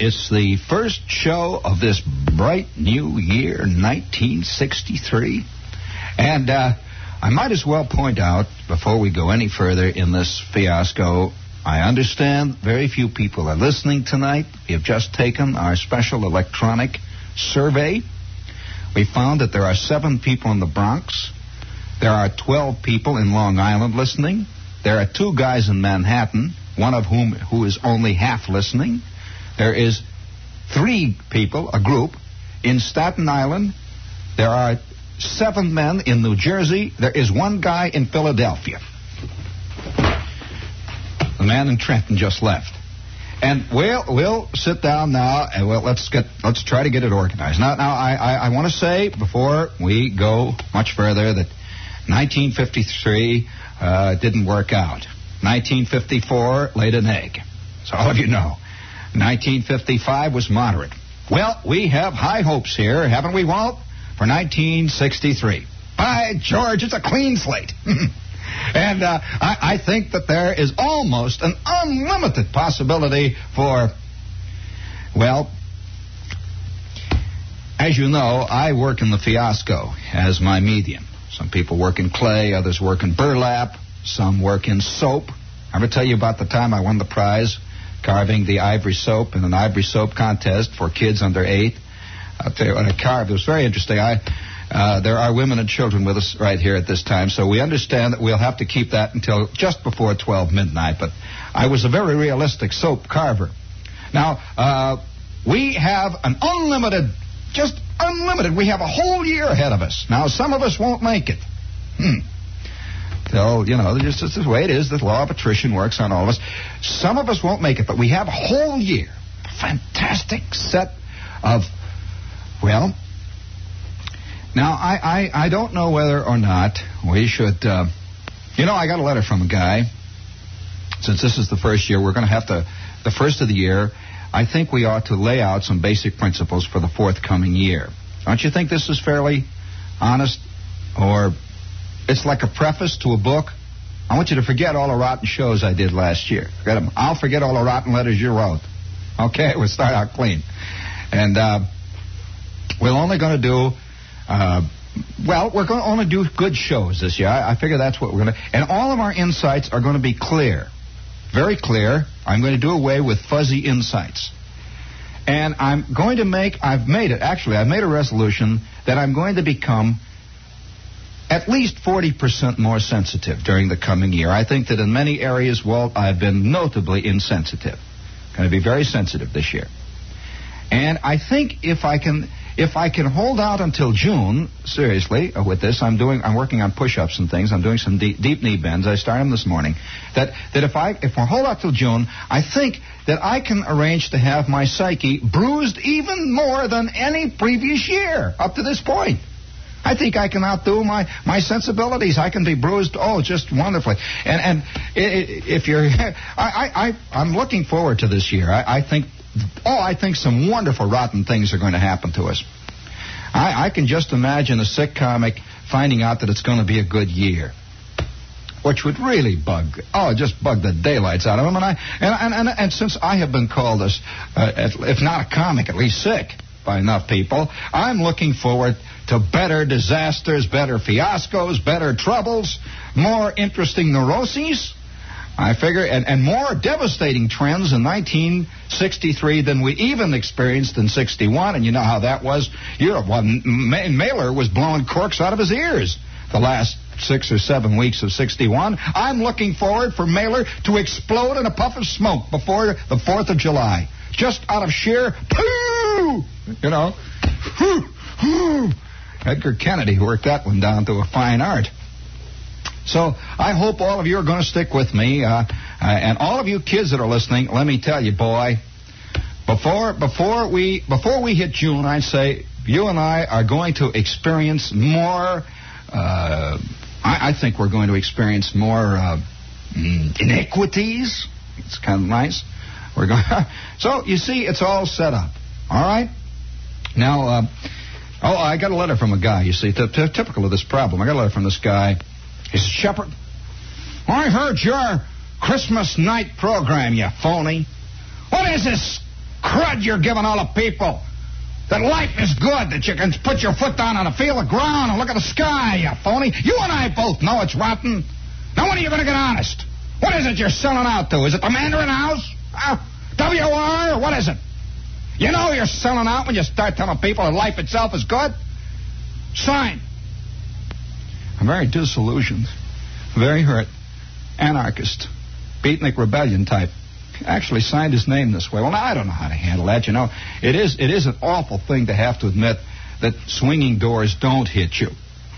it's the first show of this bright new year, 1963. And I might as well point out, before we go any further in this fiasco, I understand very few people are listening tonight. We have just taken our special electronic survey. We found that there are 7 people in the Bronx. There are 12 people in Long Island listening. There are 2 guys in Manhattan, one of who is only half listening. There is 3 people, a group, in Staten Island. There are 7 men in New Jersey. There is 1 guy in Philadelphia. The man in Trenton just left. And we'll sit down now and let's try to get it organized. Now I want to say before we go much further that 1953 didn't work out. 1954 laid an egg. So all of you know. 1955 was moderate. Well, we have high hopes here, haven't we, Walt, for 1963. By George, it's a clean slate. And I think that there is almost an unlimited possibility for, well, as you know, I work in the fiasco as my medium. Some people work in clay, others work in burlap, some work in soap. I ever tell you about the time I won the prize carving the ivory soap in an ivory soap contest for kids under 8? I'll tell you what I carved. It was very interesting. There are women and children with us right here at this time, so we understand that we'll have to keep that until just before 12 midnight. But I was a very realistic soap carver. Now, we have an unlimited, just unlimited. We have a whole year ahead of us. Now, some of us won't make it. So, you know, just the way it is. The law of attrition works on all of us. Some of us won't make it, but we have a whole year. A fantastic set of, well, now, I don't know whether or not we should, I got a letter from a guy. Since this is the first year, we're going to have to, the first of the year, I think we ought to lay out some basic principles for the forthcoming year. Don't you think this is fairly honest? Or it's like a preface to a book? I want you to forget all the rotten shows I did last year. Forget them. I'll forget all the rotten letters you wrote. Okay, we'll start out clean. And we're only going to do... we're going to only do good shows this year. I figure that's what we're going to... And all of our insights are going to be clear. Very clear. I'm going to do away with fuzzy insights. And I'm going to I've made a resolution that I'm going to become at least 40% more sensitive during the coming year. I think that in many areas, Walt, I've been notably insensitive. Going to be very sensitive this year. And I think if I can hold out until June, seriously, with this, I'm working on push-ups and things. I'm doing some deep knee bends. I started them this morning. That if I hold out till June, I think that I can arrange to have my psyche bruised even more than any previous year up to this point. I think I can outdo my sensibilities. I can be bruised, just wonderfully. And if you're, I'm looking forward to this year. I think some wonderful rotten things are going to happen to us. I can just imagine a sick comic finding out that it's going to be a good year, which would really bug the daylights out of him. And since I have been called if not a comic, at least sick by enough people, I'm looking forward to better disasters, better fiascos, better troubles, more interesting neuroses. I figure, and more devastating trends in 1963 than we even experienced in 61. And you know how that was. Mailer was blowing corks out of his ears the last 6 or 7 weeks of 61. I'm looking forward for Mailer to explode in a puff of smoke before the 4th of July. Just out of sheer poo! Edgar Kennedy worked that one down to a fine art. So I hope all of you are going to stick with me, and all of you kids that are listening. Let me tell you, boy, before we hit June, I'd say you and I are going to experience more. I think we're going to experience more inequities. It's kind of nice. We're going. So you see, it's all set up. All right. Now, I got a letter from a guy. You see, typical of this problem. I got a letter from this guy. He said, Shepard, I heard your Christmas night program, you phony. What is this crud you're giving all the people. That life is good, that you can put your foot down on a field of ground and look at the sky, you phony. You and I both know it's rotten. Now when are you going to get honest? What is it you're selling out to? Is it the Mandarin House? WR? Or what is it? You know you're selling out when you start telling people that life itself is good. Sign. I'm very disillusioned, very hurt, anarchist, beatnik rebellion type. Actually signed his name this way. Well, now I don't know how to handle that, you know. It is an awful thing to have to admit that swinging doors don't hit you.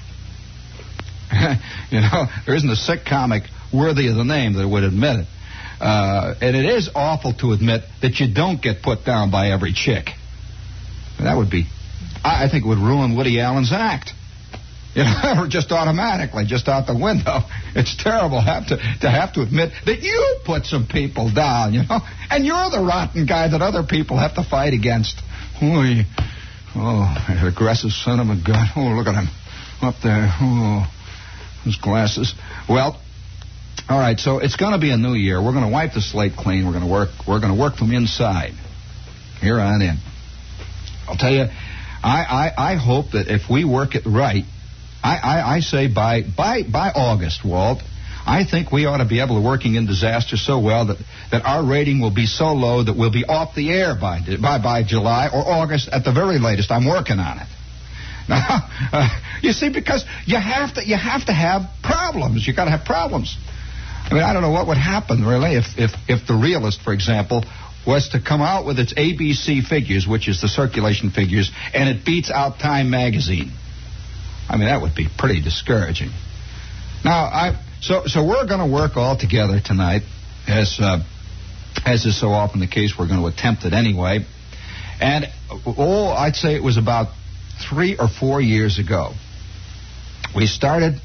You know, there isn't a sick comic worthy of the name that would admit it. And it is awful to admit that you don't get put down by every chick. That would be, I think it would ruin Woody Allen's act. You know, just automatically, just out the window. It's terrible to have to admit that you put some people down, you know, and you're the rotten guy that other people have to fight against. Oh, aggressive son of a gun. Oh, look at him up there. Oh, his glasses. Well, all right. So it's going to be a new year. We're going to wipe the slate clean. We're going to work from inside, here on in. I'll tell you, I hope that if we work it right. I say by August, Walt, I think we ought to be able to working in disaster so well that our rating will be so low that we'll be off the air by July or August at the very latest. I'm working on it. Now, you see, because you have to have problems. You got to have problems. I mean, I don't know what would happen really if the Realist, for example, was to come out with its ABC figures, which is the circulation figures, and it beats out Time magazine. I mean, that would be pretty discouraging. Now, so we're going to work all together tonight, as is so often the case. We're going to attempt it anyway. And I'd say it was about 3 or 4 years ago. We started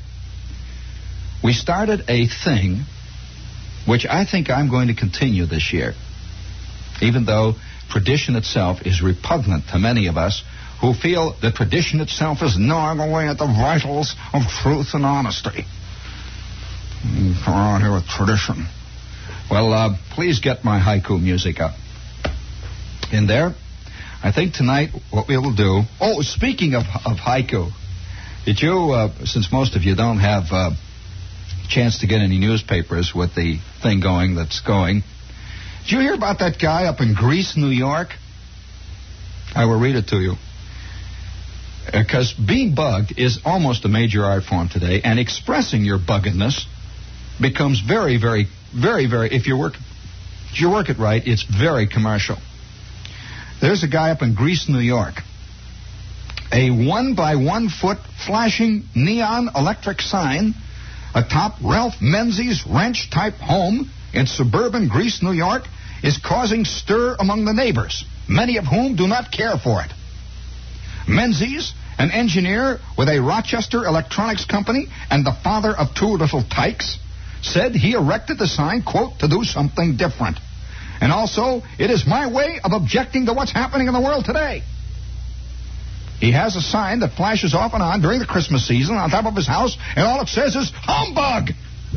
a thing which I think I'm going to continue this year, even though tradition itself is repugnant to many of us who feel that tradition itself is gnawing away at the vitals of truth and honesty. Come around here with tradition. Well, please get my haiku music up. In there, I think tonight what we will do... Oh, speaking of haiku, did you, since most of you don't have a chance to get any newspapers with the thing going that's going, did you hear about that guy up in Greece, New York? I will read it to you. Because being bugged is almost a major art form today, and expressing your buggedness becomes very, very, very, very, if you work it right, it's very commercial. There's a guy up in Greece, New York. A 1 by 1 foot flashing neon electric sign atop Ralph Menzies ranch type home in suburban Greece, New York, is causing stir among the neighbors, many of whom do not care for it. Menzies, an engineer with a Rochester electronics company and the father of 2 little tykes, said he erected the sign, quote, to do something different. And also, it is my way of objecting to what's happening in the world today. He has a sign that flashes off and on during the Christmas season on top of his house, and all it says is, humbug!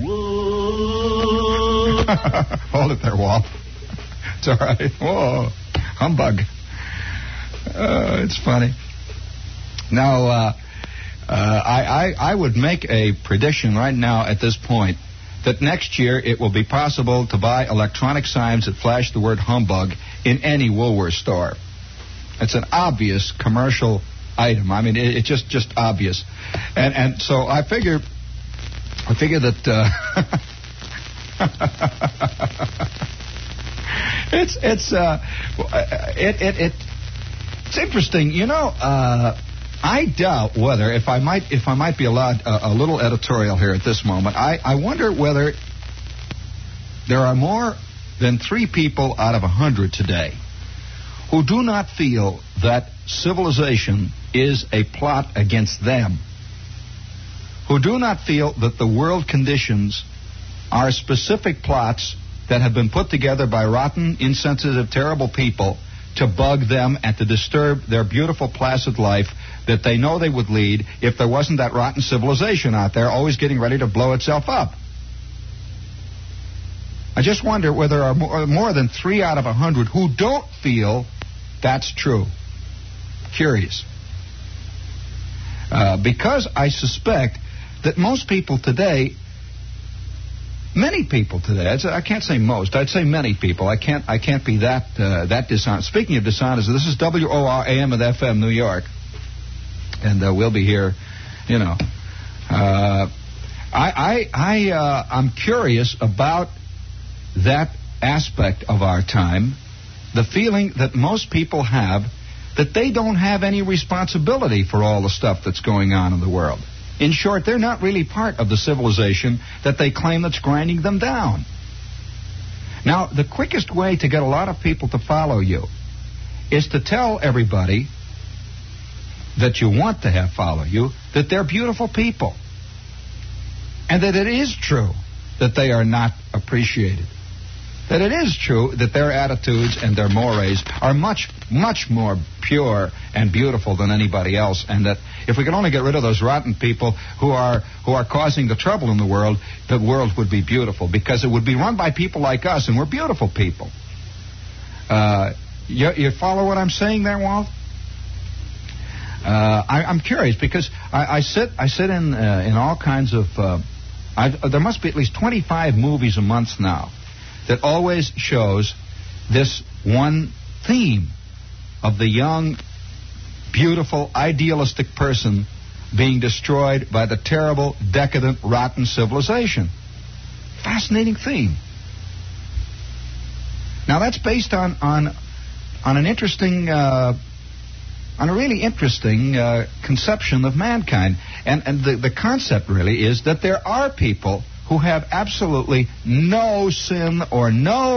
Hold it there, Walt. It's all right. Whoa, humbug. It's funny. Now, I would make a prediction right now at this point that next year it will be possible to buy electronic signs that flash the word humbug in any Woolworth store. It's an obvious commercial item. I mean, it's just obvious. And so I figure that it's interesting. You know, I doubt whether, if I might be allowed a little editorial here at this moment, I wonder whether there are more than 3 people out of 100 today who do not feel that civilization is a plot against them, who do not feel that the world conditions are specific plots that have been put together by rotten, insensitive, terrible people to bug them and to disturb their beautiful, placid life that they know they would lead if there wasn't that rotten civilization out there always getting ready to blow itself up. I just wonder whether there are more than 3 out of 100 who don't feel that's true. Curious. Because I suspect that most people today, many people today, I can't say most, I'd say many people. I can't be that dishonest. Speaking of dishonest, this is WOR AM and FM New York, and we'll be here, you know. I'm curious about that aspect of our time, the feeling that most people have that they don't have any responsibility for all the stuff that's going on in the world. In short, they're not really part of the civilization that they claim that's grinding them down. Now, the quickest way to get a lot of people to follow you is to tell everybody that you want to have follow you that they're beautiful people. And that it is true that they are not appreciated. That it is true that their attitudes and their mores are much, much more pure and beautiful than anybody else. And that if we could only get rid of those rotten people who are causing the trouble in the world would be beautiful. Because it would be run by people like us, and we're beautiful people. You follow what I'm saying there, Walt? I'm curious because I sit in all kinds of... there must be at least 25 movies a month now that always shows this one theme of the young, beautiful, idealistic person being destroyed by the terrible, decadent, rotten civilization. Fascinating theme. Now that's based on an interesting, on a really interesting conception of mankind, and the concept really is that there are people who have absolutely no sin or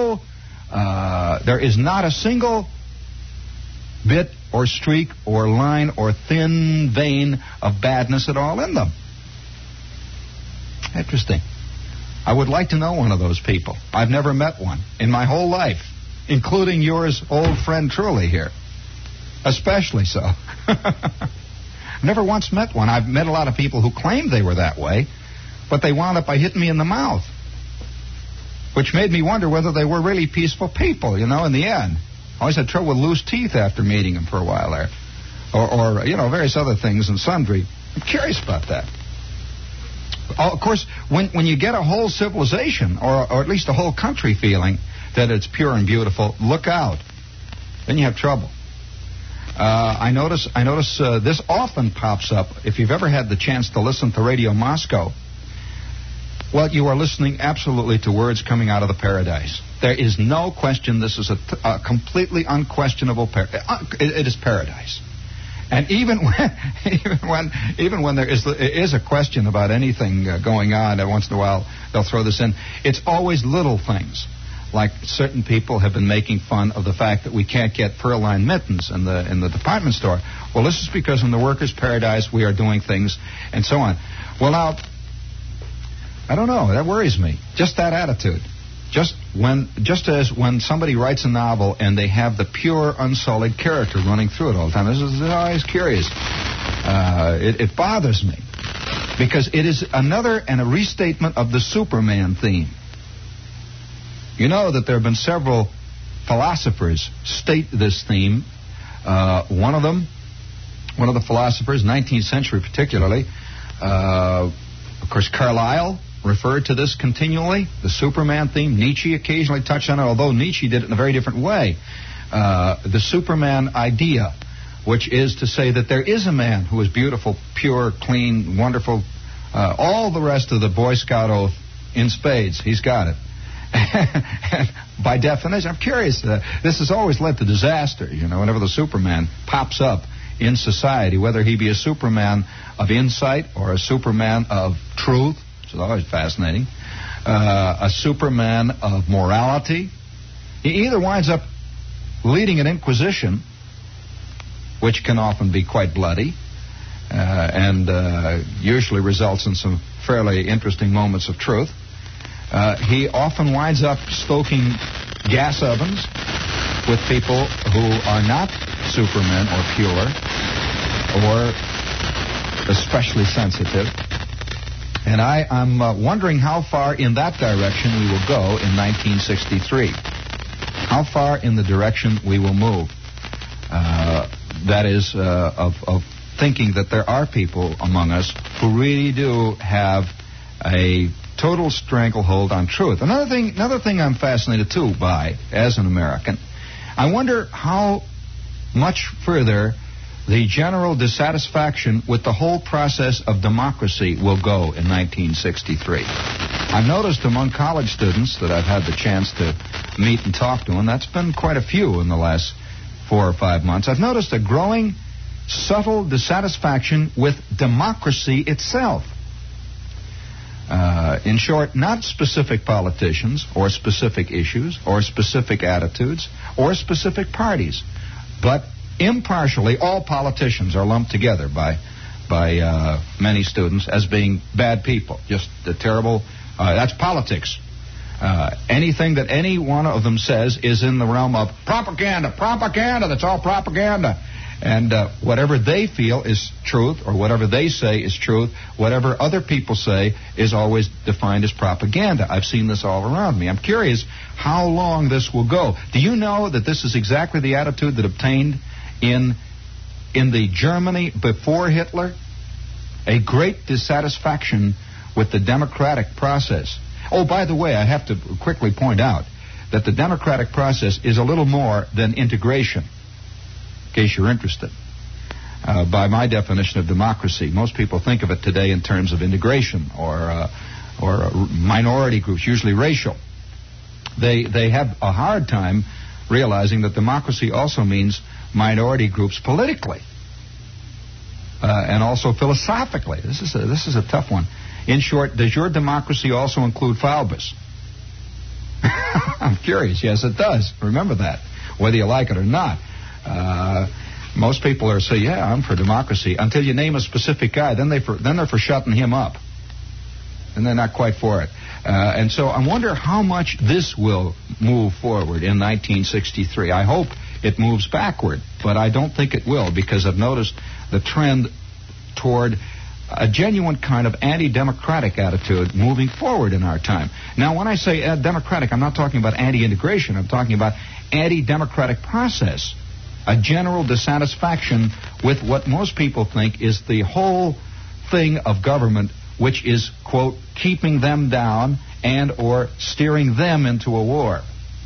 there is not a single bit or streak or line or thin vein of badness at all in them. Interesting. I would like to know one of those people. I've never met one in my whole life, including yours old friend Truly here. Especially so. Never once met one. I've met a lot of people who claimed they were that way, but they wound up by hitting me in the mouth, which made me wonder whether they were really peaceful people, in the end. I always had trouble with loose teeth after meeting them for a while there, or various other things and sundry. I'm curious about that. Of course, when you get a whole civilization, or at least a whole country feeling that it's pure and beautiful, look out. Then you have trouble. I notice this often pops up. If you've ever had the chance to listen to Radio Moscow, well, you are listening absolutely to words coming out of the paradise. There is no question this is a completely unquestionable it is paradise. And even when there is a question about anything going on, every once in a while they'll throw this in. It's always little things. Like certain people have been making fun of the fact that we can't get fur-lined mittens in the department store. Well, this is because in the workers' paradise we are doing things and so on. Well, now, I don't know. That worries me. Just that attitude. Just as when somebody writes a novel and they have the pure, unsullied character running through it all the time. This is always curious. It bothers me because it is another and a restatement of the Superman theme. You know that there have been several philosophers state this theme. One of the philosophers, 19th century particularly, of course, Carlyle referred to this continually, the Superman theme. Nietzsche occasionally touched on it, although Nietzsche did it in a very different way. The Superman idea, which is to say that there is a man who is beautiful, pure, clean, wonderful, all the rest of the Boy Scout oath in spades. He's got it. And by definition, I'm curious, this has always led to disaster, whenever the Superman pops up in society, whether he be a Superman of insight or a Superman of truth, which is always fascinating, a Superman of morality. He either winds up leading an inquisition, which can often be quite bloody, and usually results in some fairly interesting moments of truth. He often winds up stoking gas ovens with people who are not supermen or pure or especially sensitive. And I'm wondering how far in that direction we will go in 1963. How far in the direction we will move. That is, of thinking that there are people among us who really do have a total stranglehold on truth. Another thing I'm fascinated, too, by, as an American, I wonder how much further the general dissatisfaction with the whole process of democracy will go in 1963. I've noticed among college students that I've had the chance to meet and talk to, and that's been quite a few in the last 4 or 5 months, I've noticed a growing, subtle dissatisfaction with democracy itself. In short, not specific politicians or specific issues or specific attitudes or specific parties, but impartially all politicians are lumped together by many students as being bad people. Just the terrible, that's politics. Anything that any one of them says is in the realm of propaganda, that's all propaganda. And whatever they feel is truth, or whatever they say is truth, whatever other people say is always defined as propaganda. I've seen this all around me. I'm curious how long this will go. Do you know that this is exactly the attitude that obtained in the Germany before Hitler? A great dissatisfaction with the democratic process. Oh, by the way, I have to quickly point out that the democratic process is a little more than integration. In case you're interested. By my definition of democracy, most people think of it today in terms of integration or minority groups, usually racial. They have a hard time realizing that democracy also means minority groups politically and also philosophically. This is a tough one. In short, does your democracy also include Faubus? I'm curious. Yes, it does. Remember that, whether you like it or not. Most people are say, yeah, I'm for democracy, until you name a specific guy. Then they're for shutting him up, and they're not quite for it. And so I wonder how much this will move forward in 1963. I hope it moves backward, but I don't think it will, because I've noticed the trend toward a genuine kind of anti-democratic attitude moving forward in our time. Now, when I say democratic, I'm not talking about anti-integration. I'm talking about anti-democratic process. A general dissatisfaction with what most people think is the whole thing of government, which is, quote, keeping them down and or steering them into a war.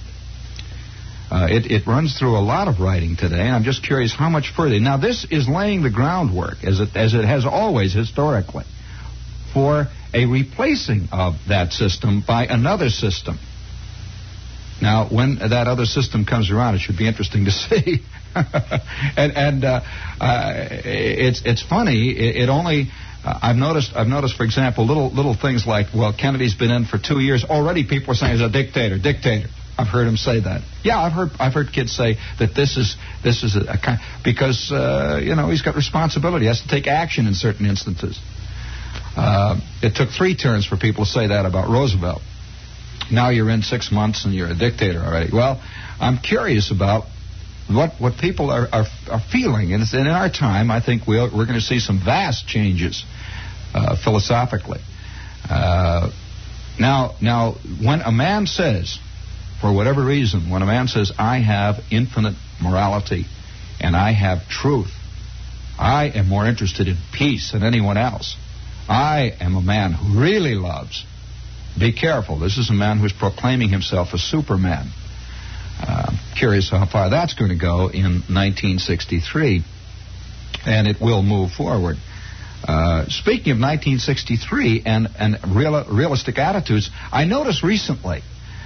It runs through a lot of writing today, and I'm just curious how much further. Now, this is laying the groundwork, as it has always historically, for a replacing of that system by another system. Now, when that other system comes around, it should be interesting to see. It's funny. It only I've noticed, for example, little things like, well, Kennedy's been in for 2 years already. People are saying he's a dictator. I've heard him say that. Yeah, I've heard kids say that this is a kind, because he's got responsibility. He has to take action in certain instances. It took 3 turns for people to say that about Roosevelt. Now you're in 6 months and you're a dictator already. Well, I'm curious about what people are feeling. And in our time, I think we're going to see some vast changes philosophically. Now, when a man says, for whatever reason, when a man says, I have infinite morality and I have truth, I am more interested in peace than anyone else. I am a man who really loves. Be careful. This is a man who's proclaiming himself a Superman. Curious how far that's going to go in 1963, and it will move forward. Speaking of 1963 and realistic attitudes, I noticed recently,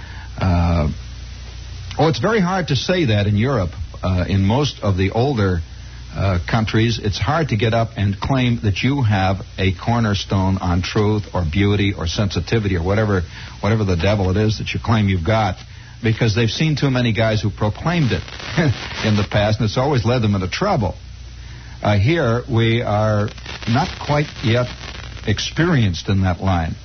it's very hard to say that in Europe. In most of the older countries, it's hard to get up and claim that you have a cornerstone on truth or beauty or sensitivity or whatever the devil it is that you claim you've got, because they've seen too many guys who proclaimed it in the past, and it's always led them into trouble. Here, we are not quite yet experienced in that line.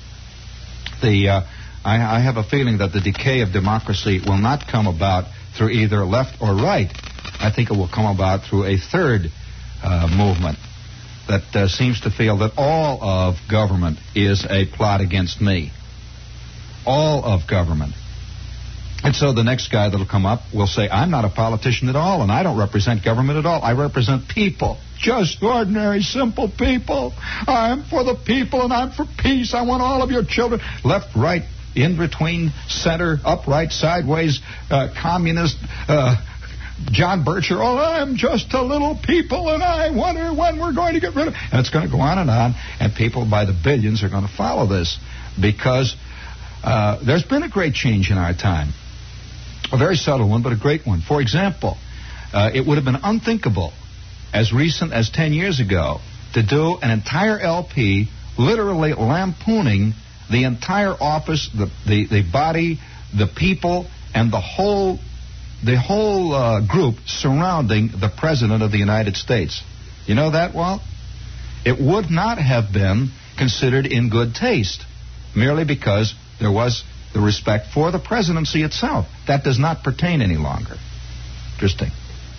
I have a feeling that the decay of democracy will not come about through either left or right. I think it will come about through a third movement, that seems to feel that all of government is a plot against me. All of government. And so the next guy that'll come up will say, I'm not a politician at all, and I don't represent government at all. I represent people. Just ordinary, simple people. I'm for the people, and I'm for peace. I want all of your children. Left, right, in between, center, upright, sideways, communist, John Bircher. Oh, I'm just a little people, and I wonder when we're going to get rid of it. And it's going to go on, and people by the billions are going to follow this because there's been a great change in our time. A very subtle one, but a great one. For example, it would have been unthinkable as recent as 10 years ago to do an entire LP literally lampooning the entire office, the body, the people, and the whole group surrounding the President of the United States. You know that, Walt? It would not have been considered in good taste merely because there was the respect for the presidency itself. That does not pertain any longer. Interesting.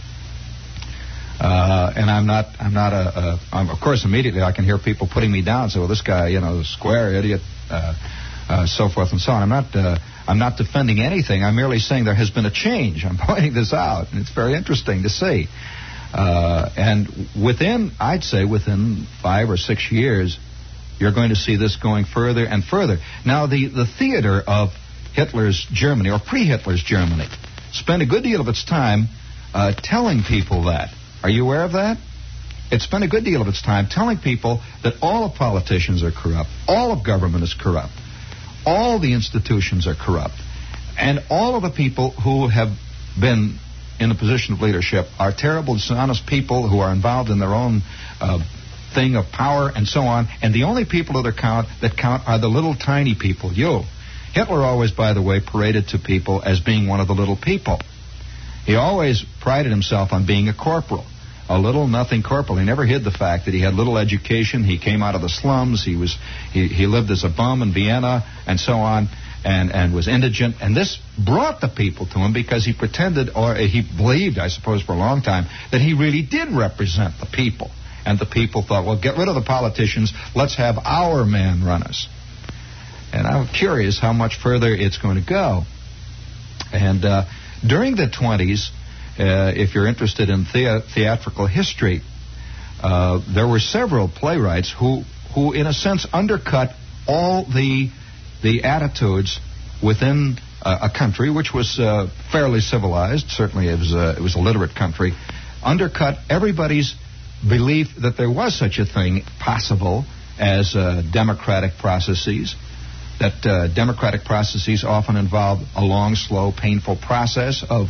And I'm of course, immediately I can hear people putting me down. So, well, this guy, square idiot, so forth and so on. I'm not defending anything. I'm merely saying there has been a change. I'm pointing this out, and it's very interesting to see. And I'd say within 5 or 6 years, you're going to see this going further and further. Now, the theater of Hitler's Germany, or pre-Hitler's Germany, spent a good deal of its time telling people that. Are you aware of that? It spent a good deal of its time telling people that all of politicians are corrupt, all of government is corrupt, all the institutions are corrupt, and all of the people who have been in a position of leadership are terrible, dishonest people who are involved in their own thing of power and so on, and the only people that count are the little tiny people, you. Hitler always, by the way, paraded to people as being one of the little people. He always prided himself on being a corporal, a little nothing corporal. He never hid the fact that he had little education. He came out of the slums. He lived as a bum in Vienna and so on, and was indigent. And this brought the people to him because he pretended, or he believed, I suppose, for a long time, that he really did represent the people. And the people thought, well, get rid of the politicians. Let's have our man run us. And I'm curious how much further it's going to go. And during the 20s, if you're interested in theatrical history, there were several playwrights who in a sense, undercut all the attitudes within a country which was fairly civilized. Certainly, it was a literate country. Undercut everybody's belief that there was such a thing possible as democratic processes, that democratic processes often involve a long, slow, painful process of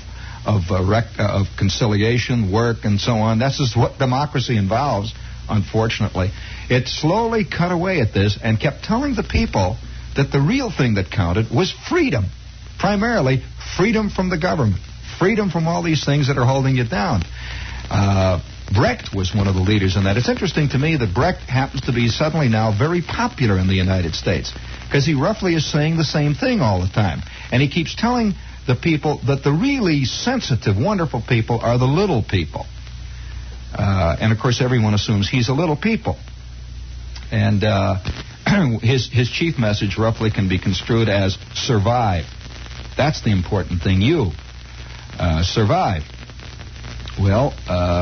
conciliation, work, and so on. That's just what democracy involves, unfortunately. It slowly cut away at this and kept telling the people that the real thing that counted was freedom, primarily freedom from the government, freedom from all these things that are holding you down. Brecht was one of the leaders in that. It's interesting to me that Brecht happens to be suddenly now very popular in the United States because he roughly is saying the same thing all the time. And he keeps telling the people that the really sensitive, wonderful people are the little people. And, of course, everyone assumes he's a little people. And his chief message roughly can be construed as survive. That's the important thing. You survive. Well,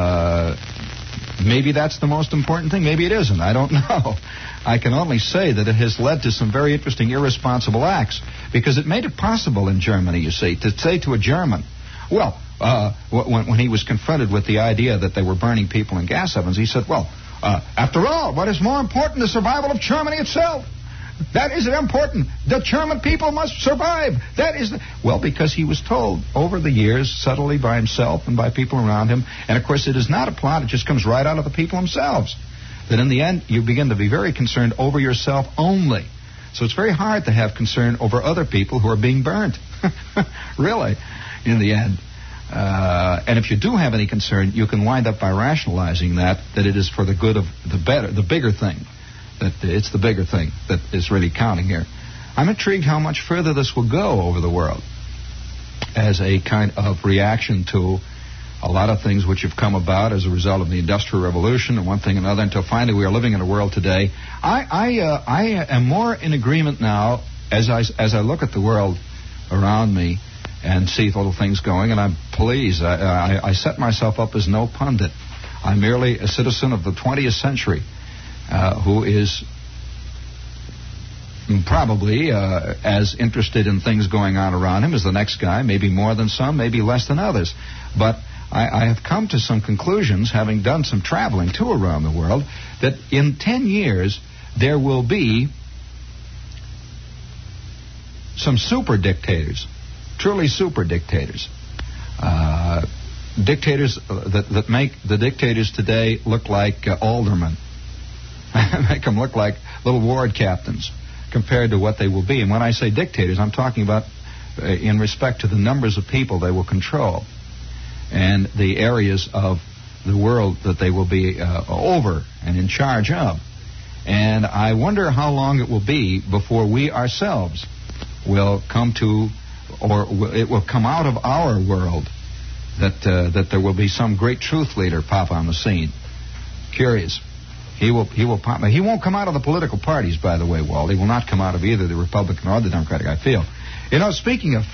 maybe that's the most important thing. Maybe it isn't. I don't know. I can only say that it has led to some very interesting irresponsible acts because it made it possible in Germany, you see, to say to a German, well, when he was confronted with the idea that they were burning people in gas ovens, he said, well, after all, what is more important, the survival of Germany itself? That isn't important. The German people must survive. That is well, because he was told over the years, subtly by himself and by people around him, and of course it is not a plot, it just comes right out of the people themselves, that in the end you begin to be very concerned over yourself only. So it's very hard to have concern over other people who are being burnt, really, in the end. And if you do have any concern, you can wind up by rationalizing that it is for the good of the bigger thing. That it's the bigger thing that is really counting here. I'm intrigued how much further this will go over the world as a kind of reaction to a lot of things which have come about as a result of the Industrial Revolution and one thing and another, until finally we are living in a world today. I am more in agreement now as I look at the world around me and see little things going, and I'm pleased. I set myself up as no pundit. I'm merely a citizen of the 20th century who is probably as interested in things going on around him as the next guy, maybe more than some, maybe less than others. But I have come to some conclusions, having done some traveling too around the world, that in 10 years there will be some super dictators, truly super dictators. Dictators that make the dictators today look like aldermen, make them look like little ward captains compared to what they will be. And when I say dictators, I'm talking about in respect to the numbers of people they will control and the areas of the world that they will be over and in charge of. And I wonder how long it will be before we ourselves will come to, or it will come out of our world, that there will be some great truth leader pop on the scene. Curious. He will pop. He won't come out of the political parties, by the way, Walt. He will not come out of either the Republican or the Democratic, I feel. You know, speaking of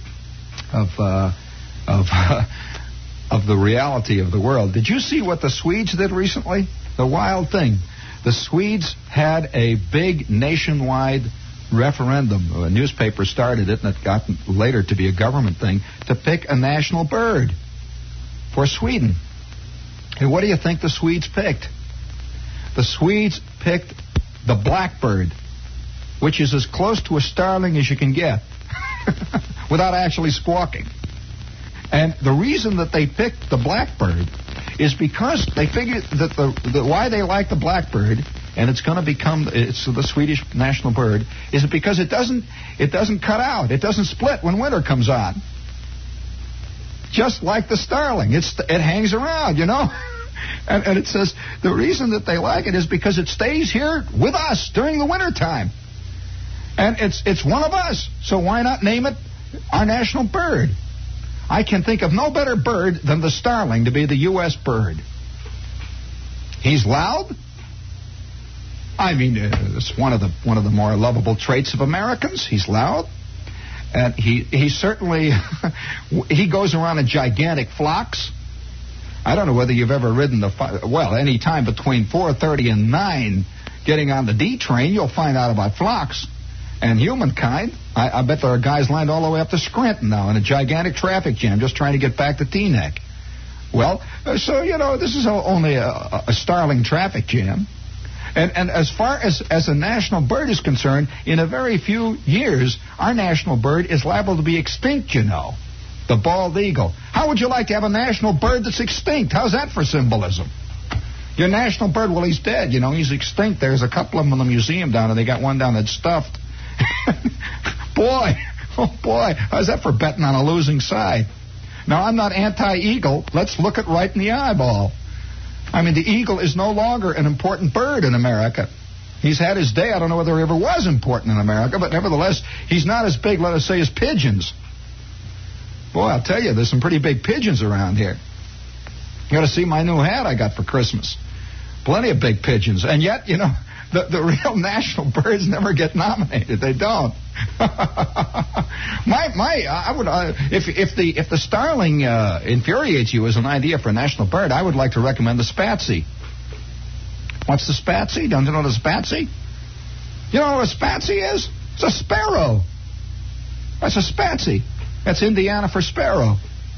the reality of the world, did you see what the Swedes did recently? The wild thing. The Swedes had a big nationwide referendum. A newspaper started it, and it got later to be a government thing, to pick a national bird for Sweden. And what do you think the Swedes picked? The Swedes picked the blackbird, which is as close to a starling as you can get without actually squawking. And the reason that they picked the blackbird is because they figured that why they like the blackbird, and it's going to become it's the Swedish national bird, is because it doesn't cut out, it doesn't split when winter comes on. Just like the starling, it hangs around, you know. And it says the reason that they like it is because it stays here with us during the winter time. And it's one of us, so why not name it our national bird? I can think of no better bird than the starling to be the U.S. bird. He's loud. I mean, it's one of the more lovable traits of Americans. He's loud. And he certainly, he goes around in gigantic flocks. I don't know whether you've ever ridden any time between 4:30 and 9, getting on the D train, you'll find out about flocks and humankind. I bet there are guys lined all the way up to Scranton now in a gigantic traffic jam just trying to get back to Teaneck. Well, so, you know, this is only a starling traffic jam. And as far as a national bird is concerned, in a very few years, our national bird is liable to be extinct, you know. The bald eagle. How would you like to have a national bird that's extinct? How's that for symbolism? Your national bird, well, he's dead, you know, he's extinct. There's a couple of them in the museum down there. They got one down that's stuffed. Boy, how's that for betting on a losing side? Now, I'm not anti-eagle. Let's look it right in the eyeball. I mean, the eagle is no longer an important bird in America. He's had his day. I don't know whether he ever was important in America, but nevertheless, he's not as big, let us say, as pigeons. Boy, I'll tell you, there's some pretty big pigeons around here. You got to see my new hat I got for Christmas. Plenty of big pigeons. And yet, you know, the real national birds never get nominated. They don't. If the starling infuriates you as an idea for a national bird, I would like to recommend the spatsy. What's the spatsy? Don't you know the spatsy? You know what a spatsy is? It's a sparrow. That's a spatsy. That's Indiana for sparrow.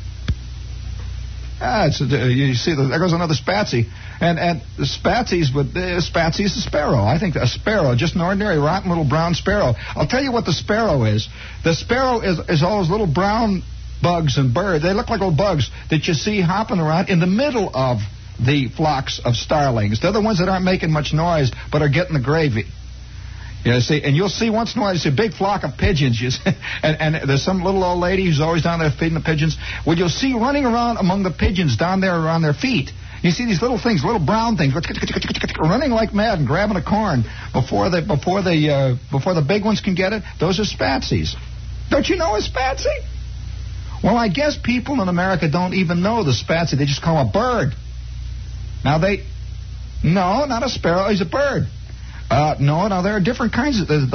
You see, there goes another spatsy. And the spatsy is a sparrow. I think a sparrow, just an ordinary rotten little brown sparrow. I'll tell you what the sparrow is. The sparrow is all those little brown bugs and birds. They look like little bugs that you see hopping around in the middle of the flocks of starlings. They're the ones that aren't making much noise but are getting the gravy. You see, and you'll see once in a while, you see a big flock of pigeons, you see, and there's some little old lady who's always down there feeding the pigeons. Well, you'll see running around among the pigeons down there around their feet. You see these little things, little brown things, running like mad and grabbing a corn before the big ones can get it. Those are spatsies. Don't you know a spatsy? Well, I guess people in America don't even know the spatsy. They just call him a bird. Now no, not a sparrow. He's a bird. No, there are different kinds. There's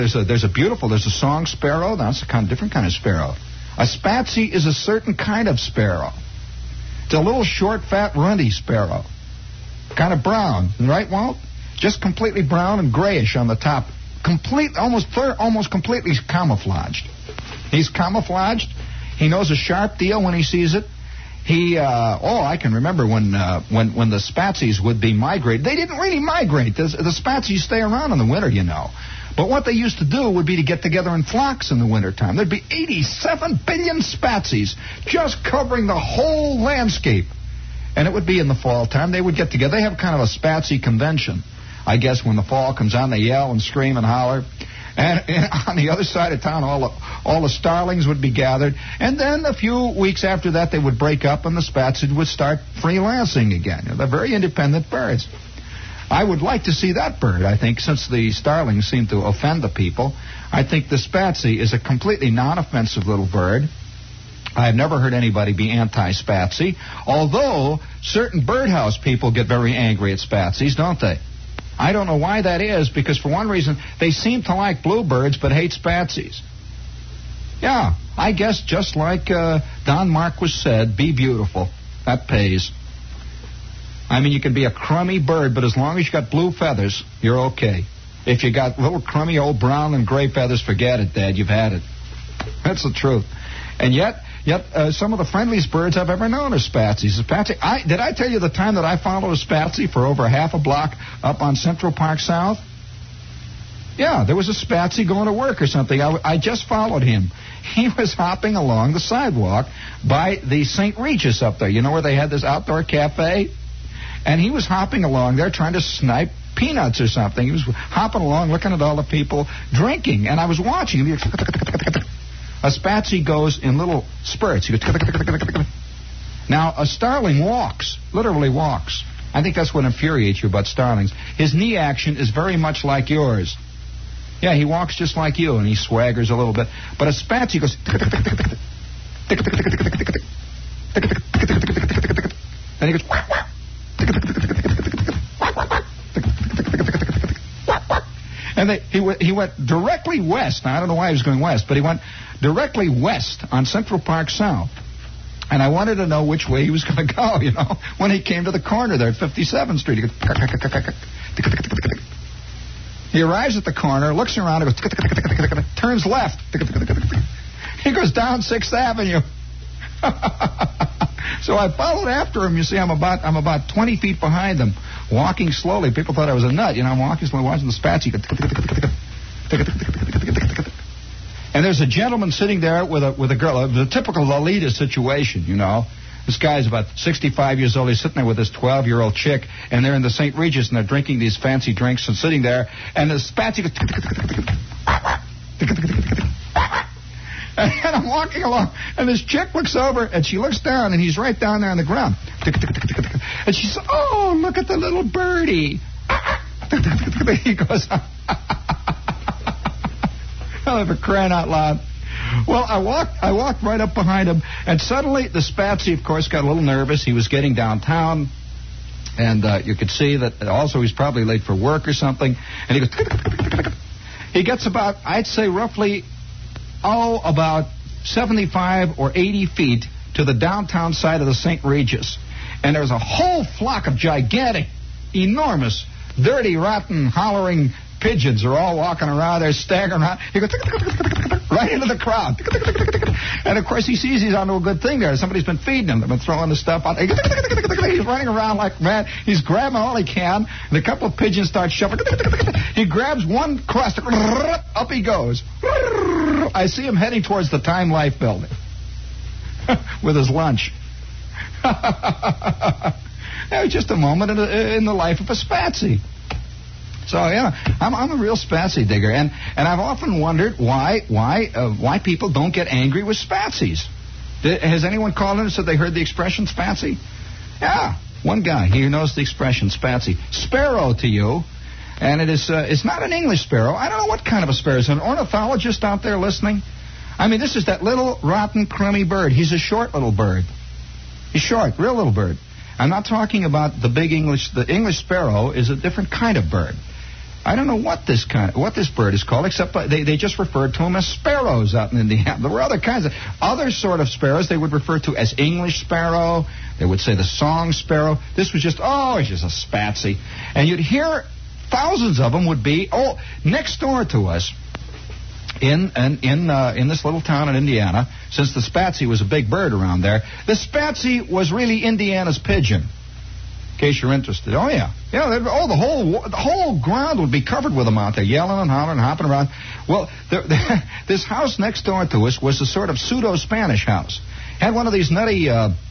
a song sparrow. That's a different kind of sparrow. A spatsy is a certain kind of sparrow. It's a little short, fat, runty sparrow. Kind of brown, right, Walt? Just completely brown and grayish on the top. Almost completely camouflaged. He's camouflaged. He knows a sharp deal when he sees it. I can remember when the spatsies would be migrated. They didn't really migrate. The spatsies stay around in the winter, you know. But what they used to do would be to get together in flocks in the wintertime. There'd be 87 billion spatsies just covering the whole landscape. And it would be in the fall time. They would get together. They have kind of a spatsy convention. I guess when the fall comes on, they yell and scream and holler. And on the other side of town, all the starlings would be gathered. And then a few weeks after that, they would break up and the spatsies would start freelancing again. They're very independent birds. I would like to see that bird, I think, since the starlings seem to offend the people. I think the spatsy is a completely non-offensive little bird. I have never heard anybody be anti-spatsy, although certain birdhouse people get very angry at spatsies, don't they? I don't know why that is, because for one reason, they seem to like bluebirds but hate spatsies. Yeah, I guess just like Don Marquis said, be beautiful. That pays. I mean, you can be a crummy bird, but as long as you got blue feathers, you're okay. If you got little crummy old brown and gray feathers, forget it, Dad. You've had it. That's the truth. And yet, some of the friendliest birds I've ever known are spatsies. Did I tell you the time that I followed a spatsy for over half a block up on Central Park South? Yeah, there was a spatsy going to work or something. I just followed him. He was hopping along the sidewalk by the St. Regis up there. You know where they had this outdoor cafe? And he was hopping along there trying to snipe peanuts or something. He was hopping along looking at all the people drinking. And I was watching him. A spatsy goes in little spurts. He goes. Now, a starling walks, literally walks. I think that's what infuriates you about starlings. His knee action is very much like yours. Yeah, he walks just like you, and he swaggers a little bit. But a spatsy goes. And he goes. And he went directly west. Now, I don't know why he was going west, but he went directly west on Central Park South. And I wanted to know which way he was going to go, you know, when he came to the corner there at 57th Street. He goes, he arrives at the corner, looks around, and goes, turns left. He goes down 6th Avenue. So I followed after him. You see, I'm about 20 feet behind him, walking slowly. People thought I was a nut. You know, I'm walking slowly, watching the spatsy. And there's a gentleman sitting there with a girl, the typical Lolita situation, you know. This guy's about 65 years old. He's sitting there with this 12-year-old chick, and they're in the St. Regis, and they're drinking these fancy drinks and sitting there, and the spatsy goes... And I'm walking along, and this chick looks over, and she looks down, and he's right down there on the ground. And she says, oh, look at the little birdie. He goes, oh, for crying out loud. Well, I walked right up behind him, and suddenly the spatsy, of course, got a little nervous. He was getting downtown, and you could see that also he's probably late for work or something. And he goes, he gets about, I'd say roughly, about 75 or 80 feet to the downtown side of the St. Regis. And there's a whole flock of gigantic, enormous, dirty, rotten, hollering pigeons are all walking around there, staggering around. He goes right into the crowd. And, of course, he sees he's onto a good thing there. Somebody's been feeding him. They've been throwing the stuff out. He's running around like mad. He's grabbing all he can, and a couple of pigeons start shuffling. He grabs one crust. Up he goes. I see him heading towards the Time Life building with his lunch. That was just a moment in the life of a spatsy. So, yeah, I'm a real spatsy digger, and I've often wondered why people don't get angry with spatsies. Has anyone called in and said they heard the expression spatsy? Yeah, one guy. He knows the expression spatsy. Sparrow to you, and it's not an English sparrow. I don't know what kind of a sparrow. Is there an ornithologist out there listening? I mean, this is that little rotten, crummy bird. He's a short little bird. He's short, real little bird. I'm not talking about the big English. The English sparrow is a different kind of bird. I don't know what this bird is called, except they just referred to them as sparrows out in Indiana. There were other kinds of other sort of sparrows they would refer to as English sparrow. They would say the song sparrow. This was just it's just a spatsy, and you'd hear thousands of them would be next door to us in this little town in Indiana. Since the spatsy was a big bird around there, the spatsy was really Indiana's pigeon. In case you're interested. Oh, yeah. The whole ground would be covered with them out there, yelling and hollering and hopping around. Well, this house next door to us was a sort of pseudo-Spanish house. Had one of these nutty,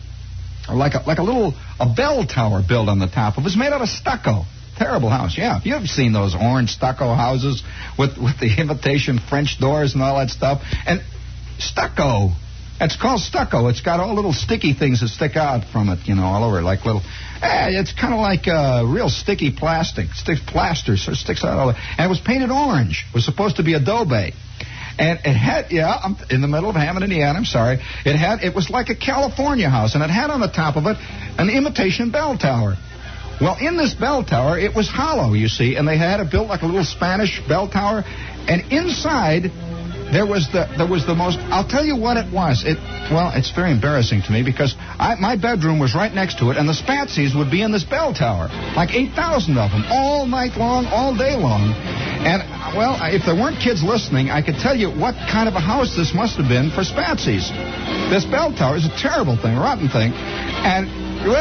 like a bell tower built on the top of it. It was made out of stucco. Terrible house, yeah. You've seen those orange stucco houses with the imitation French doors and all that stuff. And stucco. It's called stucco. It's got all little sticky things that stick out from it, all over, like little... it's kind of like real sticky plastic. Plaster sticks out all over. And it was painted orange. It was supposed to be adobe. And it had, I'm in the middle of Hammond, Indiana, I'm sorry. It was like a California house, and it had on the top of it an imitation bell tower. Well, in this bell tower, it was hollow, you see, and they had it built like a little Spanish bell tower. And inside... There was the most. I'll tell you what it was. It's very embarrassing to me because my bedroom was right next to it, and the spatsies would be in this bell tower, like 8,000 of them, all night long, all day long. And if there weren't kids listening, I could tell you what kind of a house this must have been for spatsies. This bell tower is a terrible thing, a rotten thing, and there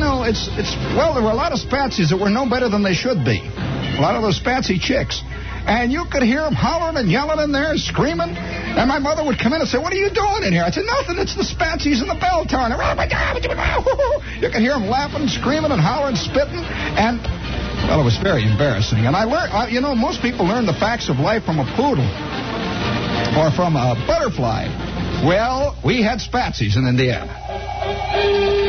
were a lot of spatsies that were no better than they should be. A lot of those spatsy chicks. And you could hear them hollering and yelling in there, screaming. And my mother would come in and say, "What are you doing in here?" I said, "Nothing, it's the spatsies in the bell tower." And you could hear them laughing, screaming, and hollering, spitting. And, it was very embarrassing. And I learned, most people learn the facts of life from a poodle or from a butterfly. Well, we had spatsies in Indiana.